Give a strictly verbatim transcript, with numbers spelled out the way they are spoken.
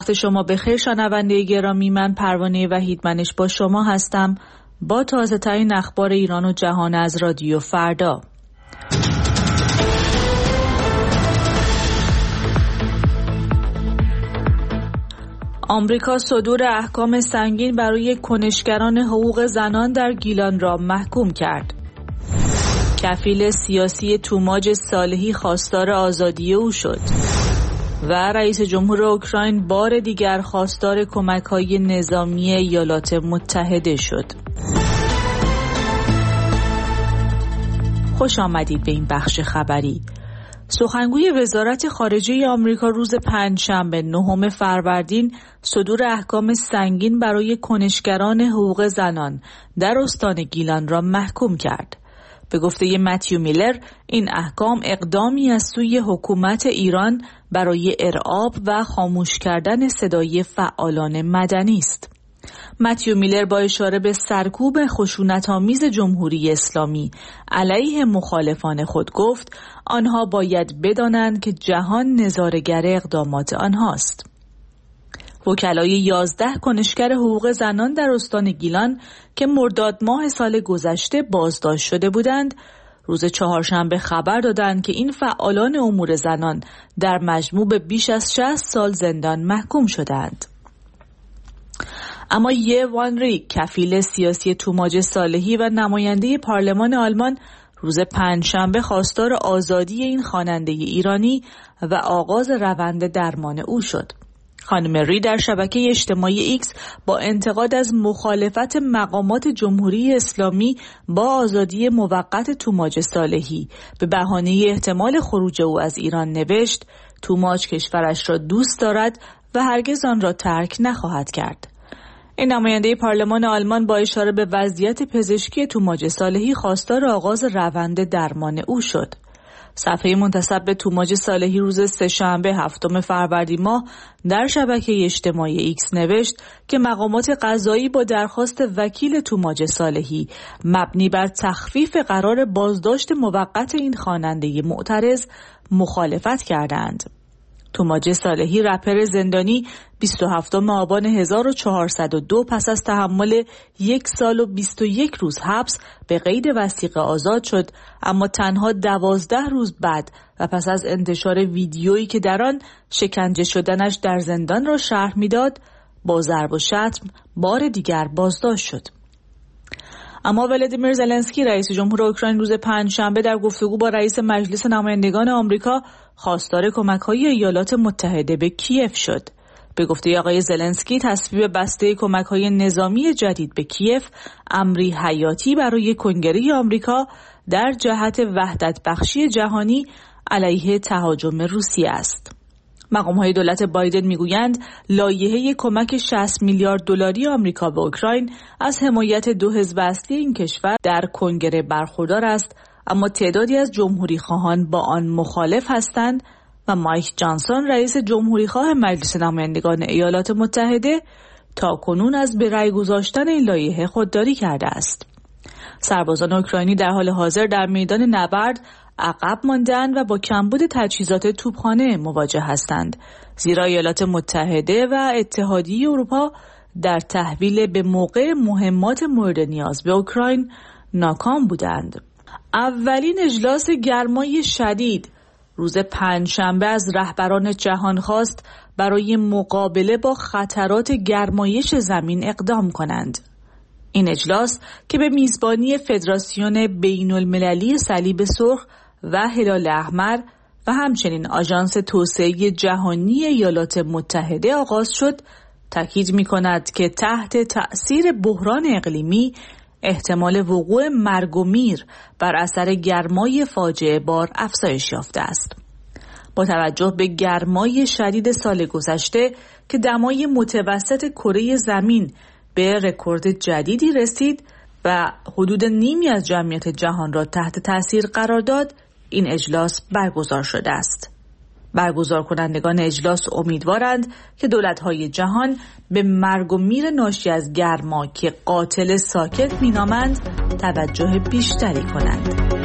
وقت شما بخیر شنونده گرامی. من پروانه وحیدمنش با شما هستم با تازه ترین اخبار ایران و جهان از رادیو فردا. آمریکا صدور احکام سنگین برای کنشگران حقوق زنان در گیلان را محکوم کرد. کفیل سیاسی توماج صالحی خواستار آزادی او شد و رئیس جمهور اوکراین بار دیگر خواستار کمک‌های نظامی ایالات متحده شد. خوش آمدید به این بخش خبری. سخنگوی وزارت خارجه آمریکا روز پنجشنبه نهم فروردین صدور احکام سنگین برای کنشگران حقوق زنان در استان گیلان را محکوم کرد. به گفته متیو میلر، این احکام اقدامی از سوی حکومت ایران برای ارعاب و خاموش کردن صدای فعالان مدنی است. متیو میلر با اشاره به سرکوب خشونت‌آمیز جمهوری اسلامی علیه مخالفان خود گفت آنها باید بدانند که جهان نظاره‌گر اقدامات آنهاست. وکلای یازده کنشگر حقوق زنان در استان گیلان که مرداد ماه سال گذشته بازداشت شده بودند، روز چهارشنبه خبر دادند که این فعالان امور زنان در مجموع به بیش از شصت سال زندان محکوم شدند. اما یه وانری، کفیل سیاسی توماج صالحی و نماینده پارلمان آلمان، روز پنجشنبه خواستار آزادی این خواننده ایرانی و آغاز روند درمان او شد. خانم ری در شبکه اجتماعی ایکس با انتقاد از مخالفت مقامات جمهوری اسلامی با آزادی موقت توماج صالحی به بهانه احتمال خروج او از ایران نوشت: توماج کشورش را دوست دارد و هرگز آن را ترک نخواهد کرد. این نماینده پارلمان آلمان با اشاره به وضعیت پزشکی توماج صالحی خواستار آغاز روند درمان او شد. صفحه منتسب به توماج صالحی روز سه‌شنبه هفتم فروردین ماه در شبکه اجتماعی ایکس نوشت که مقامات قضایی با درخواست وکیل توماج صالحی مبنی بر تخفیف قرار بازداشت موقت این خواننده معترض مخالفت کردند. توماج صالحی، رپر زندانی، بیست و هفتم آبان هزار و چهارصد و دو پس از تحمل یک سال و بیست و یک روز حبس به قید وثیقه آزاد شد، اما تنها دوازده روز بعد و پس از انتشار ویدیویی که در آن شکنجه شدنش در زندان را شرح میداد، با ضرب و شتم بار دیگر بازداشت شد. اما ولادیمیر زلنسکی، رئیس جمهور اوکراین، روز پنجشنبه در گفتگو با رئیس مجلس نمایندگان آمریکا خواستار کمک‌های ایالات متحده به کیف شد. به گفته آقای زلنسکی، تصویب بسته کمک‌های نظامی جدید به کیف امری حیاتی برای کنگره آمریکا در جهت وحدت بخشی جهانی علیه تهاجم روسیه است. مقام‌های دولت بایدن میگویند لایحه کمک شصت میلیارد دلاری آمریکا به اوکراین از حمایت دو حزب اصلی این کشور در کنگره برخوردار است، اما تعدادی از جمهوری خواهان با آن مخالف هستند و مایک جانسون، رئیس جمهوری خواه مجلس نمایندگان ایالات متحده، تا کنون از به رأی گذاشتن این لایحه خودداری کرده است. سربازان اوکراینی در حال حاضر در میدان نبرد عقب مانده‌اند و با کمبود تجهیزات توپخانه مواجه هستند، زیرا ایالات متحده و اتحادیه اروپا در تحویل به موقع مهمات مورد نیاز به اوکراین ناکام بودند. اولین اجلاس گرمای شدید روز پنجشنبه از رهبران جهان خواست برای مقابله با خطرات گرمایش زمین اقدام کنند. این اجلاس که به میزبانی فدراسیون بین المللی صلیب سرخ و هلال احمر و همچنین آژانس توسعه جهانی ایالات متحده آغاز شد، تاکید می‌کند که تحت تأثیر بحران اقلیمی احتمال وقوع مرگ و میر بر اثر گرمای فاجعه بار افزایش یافته است. با توجه به گرمای شدید سال گذشته که دمای متوسط کره زمین به رکورد جدیدی رسید و حدود نیمی از جمعیت جهان را تحت تاثیر قرار داد، این اجلاس برگزار شده است. برگزار کنندگان اجلاس امیدوارند که دولت‌های جهان به مرگ و میر ناشی از گرما که قاتل ساکت می‌نامند توجه بیشتری کنند.